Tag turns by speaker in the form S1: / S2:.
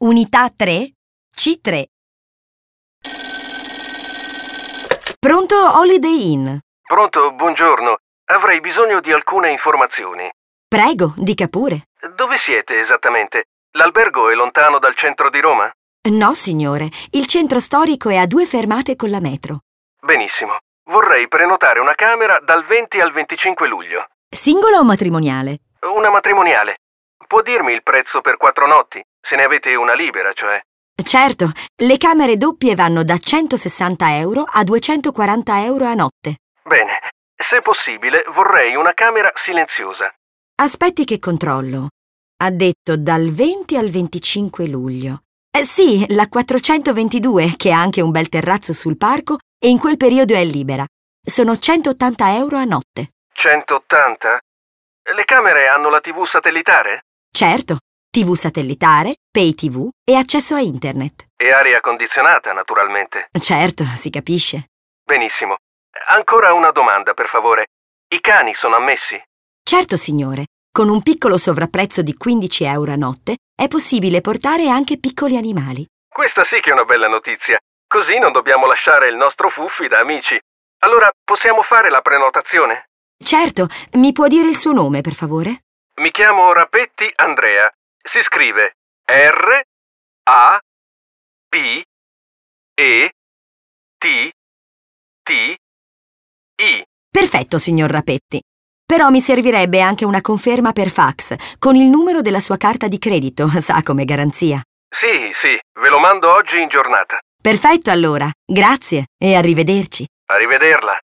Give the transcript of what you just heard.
S1: Unità 3, C3. Pronto Holiday Inn?
S2: Pronto, buongiorno. Avrei bisogno di alcune informazioni.
S1: Prego, dica pure.
S2: Dove siete esattamente? L'albergo è lontano dal centro di Roma?
S1: No, signore. Il centro storico è a 2 fermate con la metro.
S2: Benissimo. Vorrei prenotare una camera dal 20 al 25 luglio.
S1: Singola o matrimoniale?
S2: Una matrimoniale. Può dirmi il prezzo per 4 notti? Se ne avete una libera, cioè.
S1: Certo, le camere doppie vanno da 160 euro a 240 euro a notte.
S2: Bene. Se possibile, vorrei una camera silenziosa.
S1: Aspetti che controllo. Ha detto dal 20 al 25 luglio. Sì, la 422, che ha anche un bel terrazzo sul parco e in quel periodo è libera. Sono 180 euro a notte.
S2: 180? Le camere hanno la TV satellitare?
S1: Certo, TV satellitare, Pay TV e accesso a internet.
S2: E aria condizionata, naturalmente.
S1: Certo, si capisce.
S2: Benissimo. Ancora una domanda, per favore. I cani sono ammessi?
S1: Certo, signore. Con un piccolo sovrapprezzo di 15 euro a notte è possibile portare anche piccoli animali.
S2: Questa sì che è una bella notizia. Così non dobbiamo lasciare il nostro Fuffi da amici. Allora, possiamo fare la prenotazione?
S1: Certo, mi può dire il suo nome, per favore?
S2: Mi chiamo Rapetti Andrea. Si scrive R-A-P-E-T-T-I.
S1: Perfetto, signor Rapetti. Però mi servirebbe anche una conferma per fax, con il numero della sua carta di credito, sa, come garanzia.
S2: Sì, ve lo mando oggi in giornata.
S1: Perfetto, allora. Grazie e arrivederci.
S2: Arrivederla.